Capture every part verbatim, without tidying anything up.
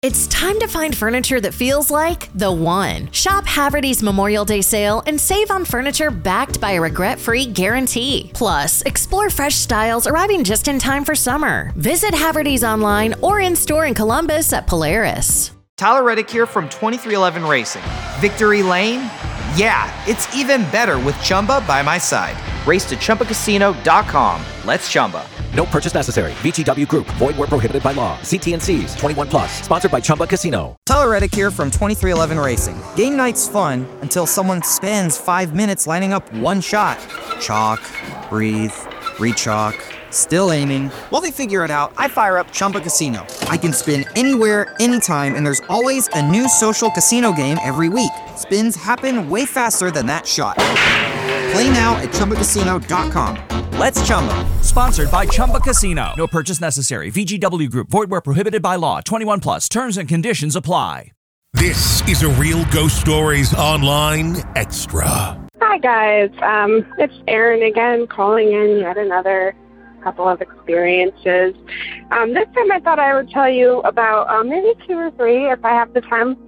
It's time to find furniture that feels like the one. Shop Haverty's Memorial Day sale and save on furniture backed by a regret-free guarantee. Plus, explore fresh styles arriving just in time for summer. Visit Haverty's online or in-store in Columbus at Polaris. Tyler Reddick here from twenty-three eleven Racing. Victory Lane? Yeah, it's even better with Chumba by my side. Race to Chumba Casino dot com. Let's Chumba. No purchase necessary. V G W Group. Void where prohibited by law. See T and C's. twenty-one plus. Sponsored by Chumba Casino. Tyler Reddick here from twenty-three eleven Racing. Game night's fun until someone spends five minutes lining up one shot. Chalk, breathe, re-chalk, still aiming. While they figure it out, I fire up Chumba Casino. I can spin anywhere, anytime, and there's always a new social casino game every week. Spins happen way faster than that shot. Play now at Chumba Casino dot com. Let's Chumba. Sponsored by Chumba Casino. No purchase necessary. V G W Group. Void where prohibited by law. twenty-one plus. Terms and conditions apply. This is a Real Ghost Stories Online Extra. Hi, guys. Um, it's Erin again, calling in yet another couple of experiences. Um, this time I thought I would tell you about um, maybe two or three, if I have the time,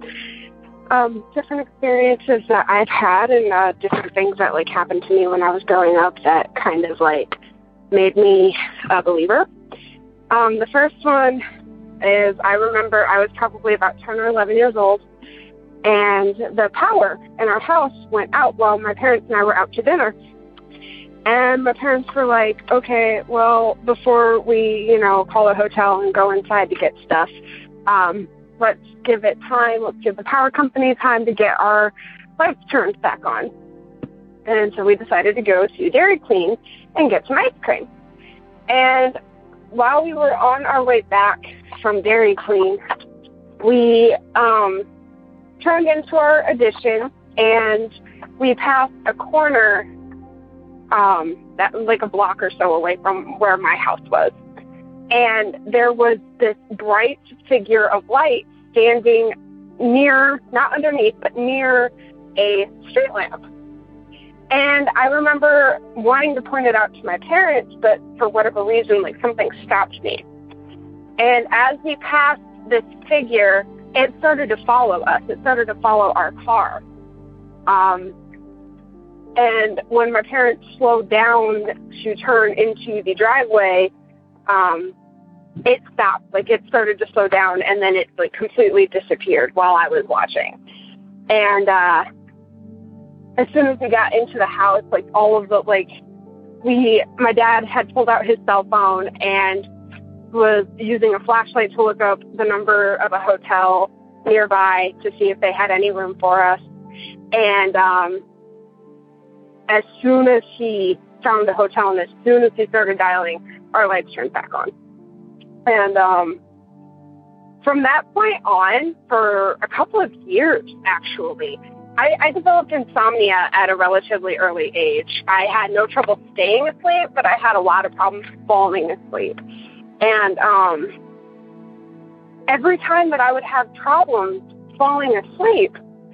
um, different experiences that I've had and uh, different things that, like, happened to me when I was growing up that kind of, like, made me a believer. Um, the first one is I remember I was probably about ten or eleven years old, and the power in our house went out while my parents and I were out to dinner. And my parents were like, okay, well, before we, you know, call a hotel and go inside to get stuff, um, let's give it time. Let's give the power company time to get our lights turned back on. And so we decided to go to Dairy Queen and get some ice cream. And while we were on our way back from Dairy Queen, we um, turned into our addition, and we passed a corner um, that like a block or so away from where my house was. And there was this bright figure of light standing near, not underneath, but near a street lamp. And I remember wanting to point it out to my parents, but for whatever reason, like, something stopped me. And as we passed this figure, it started to follow us. It started to follow our car. Um, and when my parents slowed down to turn into the driveway, um, it stopped. Like, it started to slow down, and then it, like, completely disappeared while I was watching. And uh, as soon as we got into the house, like, all of the, like, we, my dad had pulled out his cell phone and was using a flashlight to look up the number of a hotel nearby to see if they had any room for us. And um, as soon as he found the hotel and as soon as he started dialing, our lights turned back on. And um, from that point on, for a couple of years, actually, I, I developed insomnia at a relatively early age. I had no trouble staying asleep, but I had a lot of problems falling asleep. And um, every time that I would have problems falling asleep,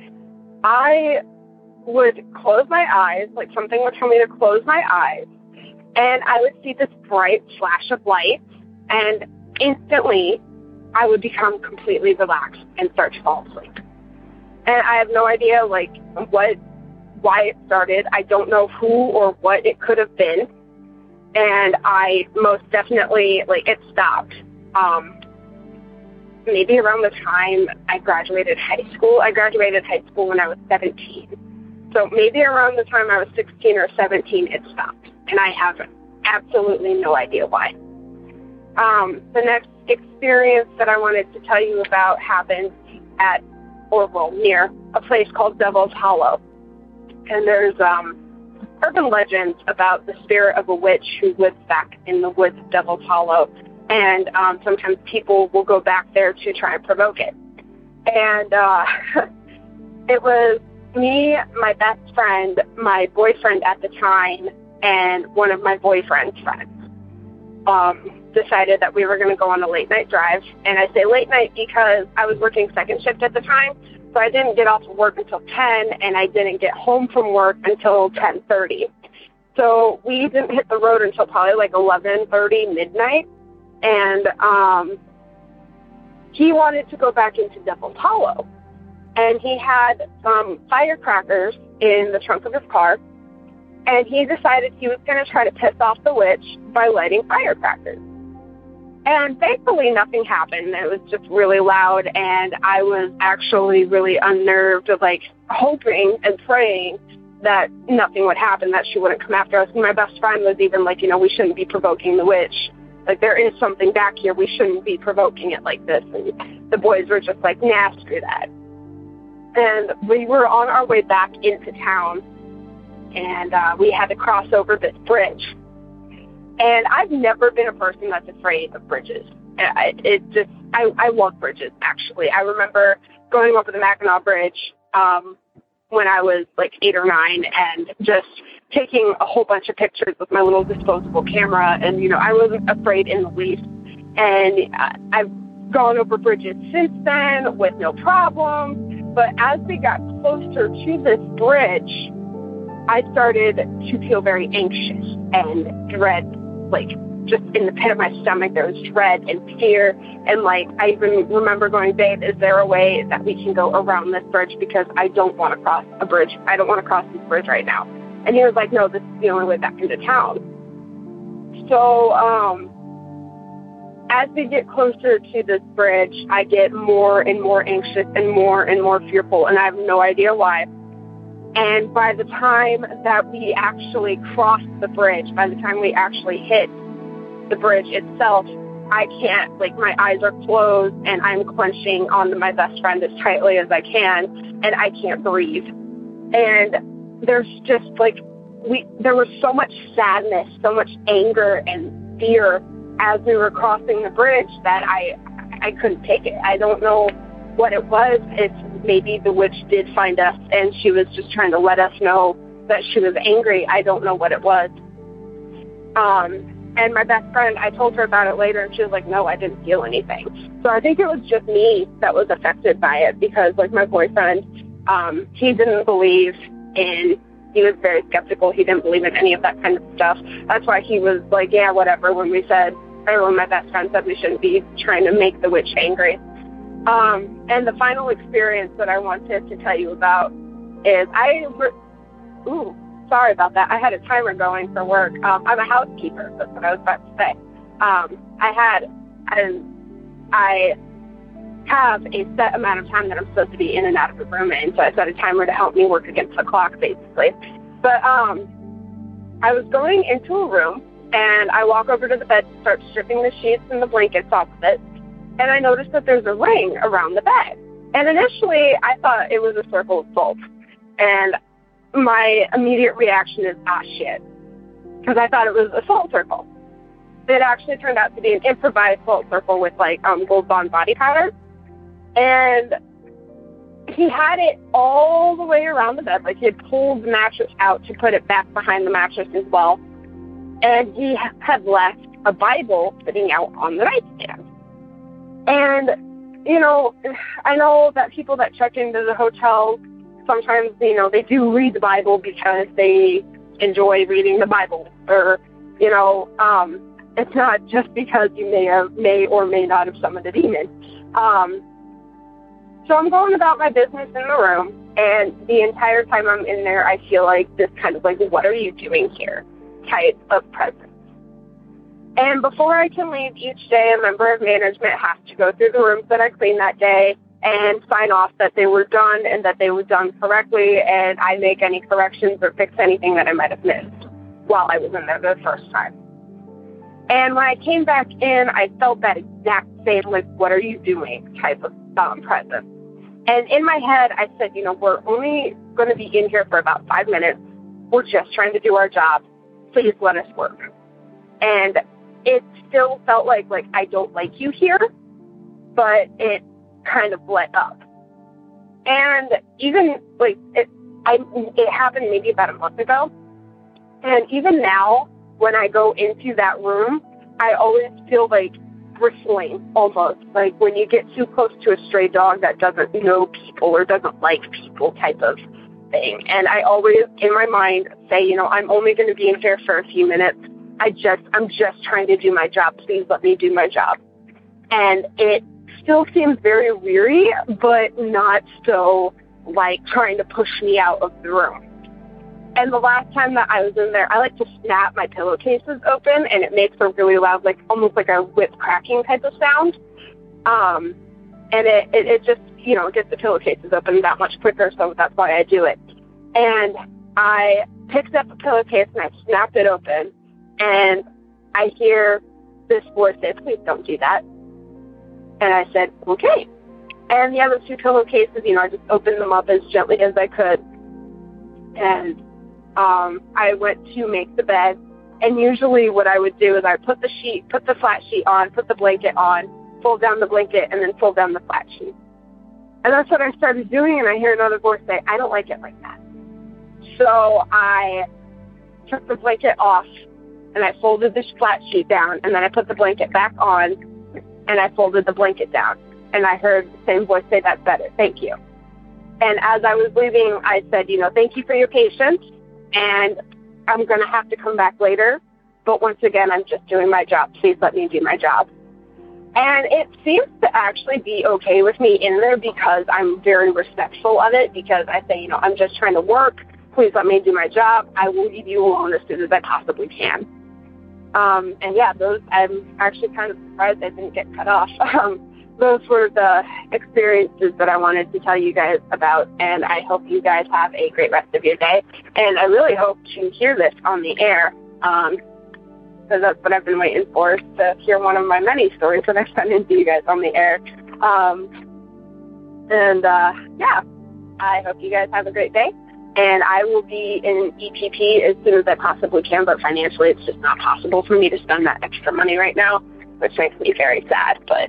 I would close my eyes, like something would tell me to close my eyes, and I would see this bright flash of light, and instantly I would become completely relaxed and start to fall asleep. And I have no idea, like, what, why it started. I don't know who or what it could have been. And I most definitely, like, it stopped. Um, maybe around the time I graduated high school. I graduated high school when I was seventeen. So maybe around the time I was sixteen or seventeen, it stopped. And I have absolutely no idea why. Um, the next experience that I wanted to tell you about happened at, or well, near a place called Devil's Hollow. And there's um, urban legends about the spirit of a witch who lives back in the woods of Devil's Hollow. And um, sometimes people will go back there to try and provoke it. And uh, it was me, my best friend, my boyfriend at the time, and one of my boyfriend's friends um, decided that we were going to go on a late night drive. And I say late night because I was working second shift at the time, so I didn't get off of work until ten, and I didn't get home from work until ten thirty. So we didn't hit the road until probably like eleven thirty, midnight. And um, he wanted to go back into Devil's Hollow. And he had some firecrackers in the trunk of his car. And he decided he was going to try to piss off the witch by lighting firecrackers. And thankfully, nothing happened. It was just really loud, and I was actually really unnerved of, like, hoping and praying that nothing would happen, that she wouldn't come after us. And my best friend was even like, you know, we shouldn't be provoking the witch. Like, there is something back here. We shouldn't be provoking it like this. And the boys were just like, nah, screw that. And we were on our way back into town, and uh, we had to cross over this bridge. And I've never been a person that's afraid of bridges. I, it just, I, I love bridges, actually. I remember going over the Mackinac Bridge um, when I was like eight or nine and just taking a whole bunch of pictures with my little disposable camera. And, you know, I wasn't afraid in the least. And uh, I've gone over bridges since then with no problem. But as we got closer to this bridge, I started to feel very anxious and dread. Like, just in the pit of my stomach, there was dread and fear. And, like, I even remember going, babe, is there a way that we can go around this bridge? Because I don't want to cross a bridge. I don't want to cross this bridge right now. And he was like, no, this is the only way back into town. So, um, as we get closer to this bridge, I get more and more anxious and more and more fearful. And I have no idea why. And by the time that we actually crossed the bridge, by the time we actually hit the bridge itself, I can't, like, my eyes are closed and I'm clenching onto my best friend as tightly as I can, and I can't breathe. And there's just, like, we, there was so much sadness, so much anger and fear as we were crossing the bridge that I, I couldn't take it. I don't know what it was. It's maybe the witch did find us and she was just trying to let us know that she was angry. I don't know what it was. Um, and my best friend, I told her about it later, and she was like, no, I didn't feel anything. So I think it was just me that was affected by it, because, like, my boyfriend, um, he didn't believe in, he was very skeptical. He didn't believe in any of that kind of stuff. That's why he was like, yeah, whatever, when we said, or when my best friend said we shouldn't be trying to make the witch angry. Um, and the final experience that I wanted to tell you about is I, re- ooh, sorry about that. I had a timer going for work. Um, I'm a housekeeper. That's what I was about to say. Um, I had, I, I have a set amount of time that I'm supposed to be in and out of the room in, so I set a timer to help me work against the clock, basically. But um, I was going into a room, and I walk over to the bed to start stripping the sheets and the blankets off of it. And I noticed that there's a ring around the bed. And initially, I thought it was a circle of salt. And my immediate reaction is, ah, shit. Because I thought it was a salt circle. It actually turned out to be an improvised salt circle with, like, um, Gold Bond body powder. And he had it all the way around the bed. Like, he had pulled the mattress out to put it back behind the mattress as well. And he had left a Bible sitting out on the nightstand. And, you know, I know that people that check into the hotel, sometimes, you know, they do read the Bible because they enjoy reading the Bible. Or, you know, um, it's not just because you may or may or may not have summoned a demon. Um, so I'm going about my business in the room, and the entire time I'm in there, I feel like this kind of like, what are you doing here type of presence. And before I can leave each day, a member of management has to go through the rooms that I cleaned that day and sign off that they were done and that they were done correctly, and I make any corrections or fix anything that I might have missed while I was in there the first time. And when I came back in, I felt that exact same, like, what are you doing type of um, presence. And in my head, I said, you know, we're only going to be in here for about five minutes. We're just trying to do our job. Please let us work. And it still felt like, like, I don't like you here, but it kind of let up. And even, like, it, I, it happened maybe about a month ago. And even now, when I go into that room, I always feel like bristling almost, like when you get too close to a stray dog that doesn't know people or doesn't like people type of thing. And I always, in my mind, say, you know, I'm only going to be in here for a few minutes. I just, I'm just trying to do my job. Please let me do my job. And it still seems very weary, but not so, like, trying to push me out of the room. And the last time that I was in there, I like to snap my pillowcases open, and it makes a really loud, like, almost like a whip cracking type of sound. Um, and it, it, it just, you know, gets the pillowcases open that much quicker, so that's why I do it. And I picked up a pillowcase, and I snapped it open, and I hear this voice say, "Please don't do that." And I said, "Okay." And the other two pillowcases, you know, I just opened them up as gently as I could. And um, I went to make the bed. And usually what I would do is I put the sheet, put the flat sheet on, put the blanket on, fold down the blanket, and then fold down the flat sheet. And that's what I started doing, and I hear another voice say, "I don't like it like that." So I took the blanket off, and I folded the flat sheet down, and then I put the blanket back on, and I folded the blanket down. And I heard the same voice say, "That's better, thank you." And as I was leaving, I said, you know, "Thank you for your patience, and I'm going to have to come back later. But once again, I'm just doing my job. Please let me do my job." And it seems to actually be okay with me in there because I'm very respectful of it, because I say, you know, "I'm just trying to work. Please let me do my job. I will leave you alone as soon as I possibly can." Um, and yeah, those, I'm actually kind of surprised I didn't get cut off. Um, those were the experiences that I wanted to tell you guys about, and I hope you guys have a great rest of your day. And I really hope to hear this on the air, um, because that's what I've been waiting for, to hear one of my many stories that I've sent into you guys on the air. Um, and, uh, yeah, I hope you guys have a great day. And I will be in E P P as soon as I possibly can, but financially it's just not possible for me to spend that extra money right now, which makes me very sad. But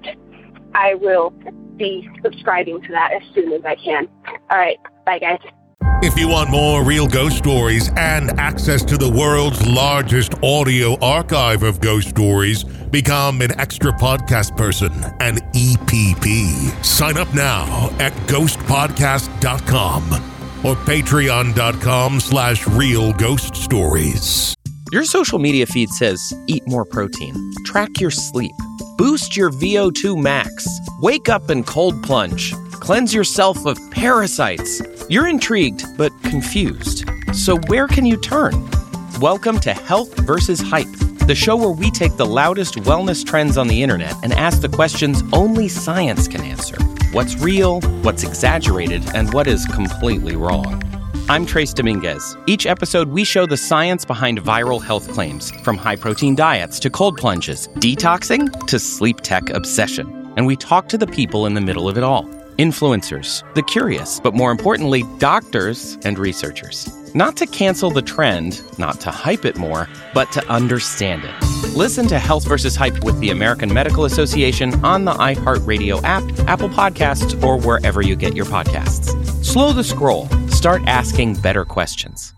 I will be subscribing to that as soon as I can. All right. Bye, guys. If you want more real ghost stories and access to the world's largest audio archive of ghost stories, become an extra podcast person, an E P P. Sign up now at ghost podcast dot com. or patreon.com slash real ghost stories. Your social media feed says eat more protein, track your sleep, boost your V O two max, wake up and cold plunge, cleanse yourself of parasites. You're intrigued but confused. So where can you turn? Welcome to Health versus Hype, the show where we take the loudest wellness trends on the internet and ask the questions only science can answer. What's real, what's exaggerated, and what is completely wrong. I'm Trace Dominguez. Each episode, we show the science behind viral health claims, from high-protein diets to cold plunges, detoxing to sleep tech obsession. And we talk to the people in the middle of it all. Influencers, the curious, but more importantly, doctors and researchers. Not to cancel the trend, not to hype it more, but to understand it. Listen to Health versus Hype with the American Medical Association on the iHeartRadio app, Apple Podcasts, or wherever you get your podcasts. Slow the scroll. Start asking better questions.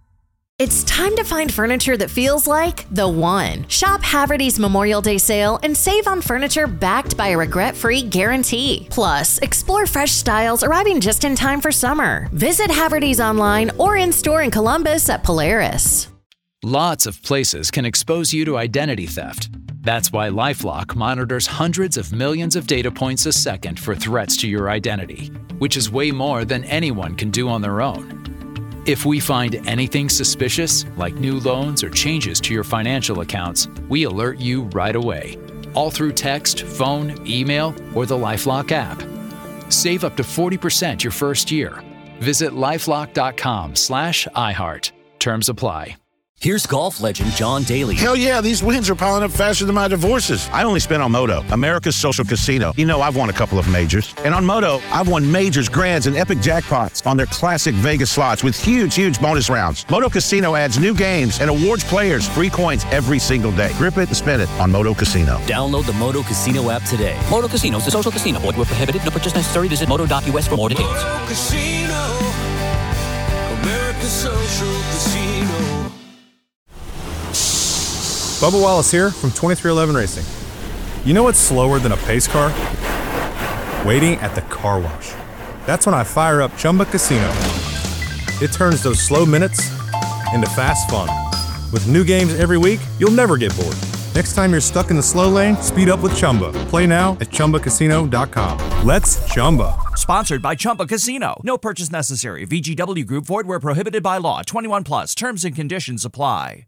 It's time to find furniture that feels like the one. Shop Haverty's Memorial Day sale and save on furniture backed by a regret-free guarantee. Plus, explore fresh styles arriving just in time for summer. Visit Haverty's online or in-store in Columbus at Polaris. Lots of places can expose you to identity theft. That's why LifeLock monitors hundreds of millions of data points a second for threats to your identity, which is way more than anyone can do on their own. If we find anything suspicious, like new loans or changes to your financial accounts, we alert you right away, all through text, phone, email, or the LifeLock app. Save up to forty percent your first year. Visit lifelock.com slash iHeart. Terms apply. Here's golf legend John Daly. Hell yeah, these wins are piling up faster than my divorces. I only spent on Moto, America's social casino. You know, I've won a couple of majors. And on Moto, I've won majors, grands, and epic jackpots on their classic Vegas slots with huge, huge bonus rounds. Moto Casino adds new games and awards players free coins every single day. Grip it and spin it on Moto Casino. Download the Moto Casino app today. Moto Casino is a social casino. Void where prohibited. No purchase necessary. Visit moto dot U S for more details. Moto Casino, America's social casino. Bubba Wallace here from twenty-three eleven Racing. You know what's slower than a pace car? Waiting at the car wash. That's when I fire up Chumba Casino. It turns those slow minutes into fast fun. With new games every week, you'll never get bored. Next time you're stuck in the slow lane, speed up with Chumba. Play now at Chumba Casino dot com. Let's Chumba. Sponsored by Chumba Casino. No purchase necessary. V G W Group. Void where prohibited by law. twenty-one plus. Terms and conditions apply.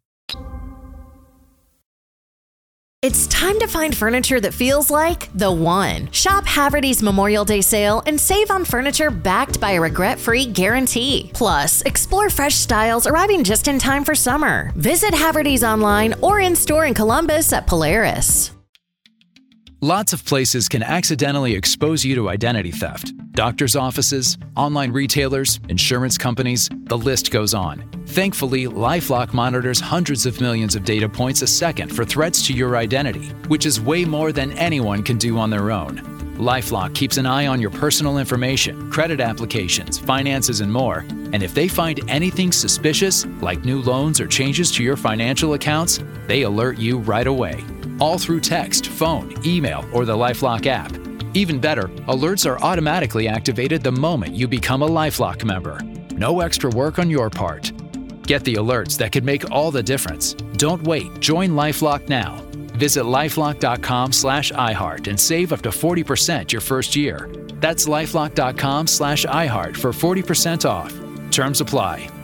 It's time to find furniture that feels like the one. Shop Haverty's Memorial Day sale and save on furniture backed by a regret-free guarantee. Plus, explore fresh styles arriving just in time for summer. Visit Haverty's online or in-store in Columbus at Polaris. Lots of places can accidentally expose you to identity theft. Doctors' offices, online retailers, insurance companies, the list goes on. Thankfully, LifeLock monitors hundreds of millions of data points a second for threats to your identity, which is way more than anyone can do on their own. LifeLock keeps an eye on your personal information, credit applications, finances, and more. And if they find anything suspicious, like new loans or changes to your financial accounts, they alert you right away. All through text, phone, email, or the LifeLock app. Even better, alerts are automatically activated the moment you become a LifeLock member. No extra work on your part. Get the alerts that could make all the difference. Don't wait. Join LifeLock now. Visit lifelock.com slash iHeart and save up to forty percent your first year. That's lifelock.com slash iHeart for forty percent off. Terms apply.